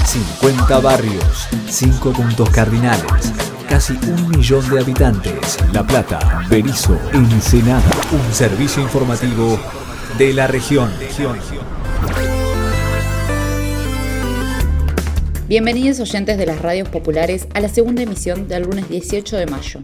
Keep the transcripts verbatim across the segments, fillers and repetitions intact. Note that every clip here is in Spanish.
cincuenta barrios, cinco puntos cardinales, casi un millón de habitantes. La Plata, Berisso, Ensenada. Un servicio informativo de la región. Bienvenidos oyentes de las radios populares a la segunda emisión del lunes dieciocho de mayo.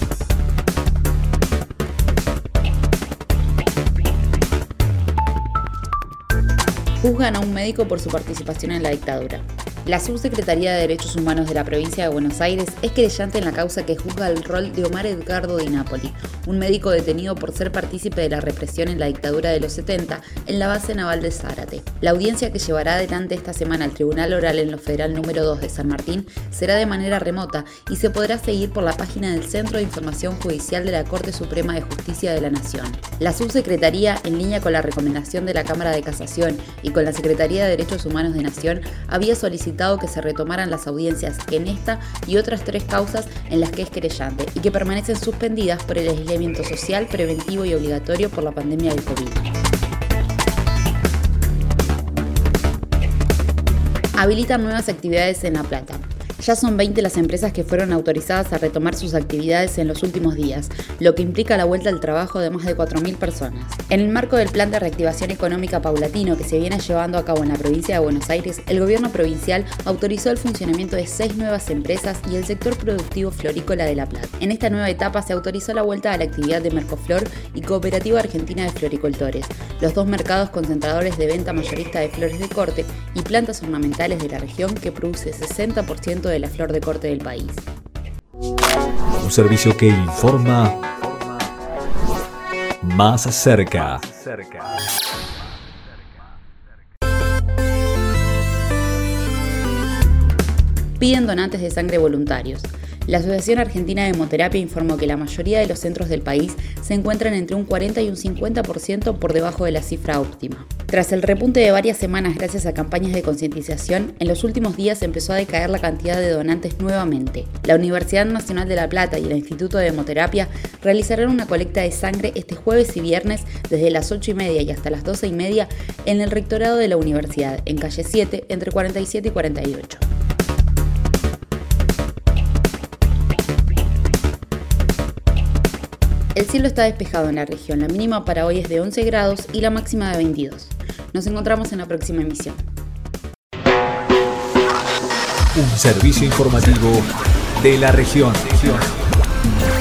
Juzgan a un médico por su participación en la dictadura. La Subsecretaría de Derechos Humanos de la provincia de Buenos Aires es querellante en la causa que juzga el rol de Omar Edgardo Di Napoli, un médico detenido por ser partícipe de la represión en la dictadura de los setenta en la base naval de Zárate. La audiencia que llevará adelante esta semana al Tribunal Oral en lo Federal número dos de San Martín será de manera remota y se podrá seguir por la página del Centro de Información Judicial de la Corte Suprema de Justicia de la Nación. La Subsecretaría, en línea con la recomendación de la Cámara de Casación y con la Secretaría de Derechos Humanos de Nación, había solicitado que se retomaran las audiencias en esta y otras tres causas en las que es querellante y que permanecen suspendidas por el aislamiento social, preventivo y obligatorio por la pandemia del COVID. Habilitan nuevas actividades en La Plata. Ya son veinte las empresas que fueron autorizadas a retomar sus actividades en los últimos días, lo que implica la vuelta al trabajo de más de cuatro mil personas. En el marco del plan de reactivación económica paulatino que se viene llevando a cabo en la provincia de Buenos Aires, el gobierno provincial autorizó el funcionamiento de seis nuevas empresas y el sector productivo florícola de La Plata. En esta nueva etapa se autorizó la vuelta a la actividad de Mercoflor y Cooperativa Argentina de Floricultores, los dos mercados concentradores de venta mayorista de flores de corte y plantas ornamentales de la región que produce sesenta por ciento de la flor de corte del país. Un servicio que informa más cerca. Piden donantes de sangre voluntarios. La Asociación Argentina de Hemoterapia informó que la mayoría de los centros del país se encuentran entre un cuarenta y un cincuenta por ciento por debajo de la cifra óptima. Tras el repunte de varias semanas gracias a campañas de concientización, en los últimos días empezó a decaer la cantidad de donantes nuevamente. La Universidad Nacional de La Plata y el Instituto de Hemoterapia realizarán una colecta de sangre este jueves y viernes desde las ocho y media y hasta las doce y media en el rectorado de la universidad, en calle siete, entre cuarenta y siete y cuarenta y ocho. El cielo está despejado en la región, la mínima para hoy es de once grados y la máxima de veintidós. Nos encontramos en la próxima emisión. Un servicio informativo de la región.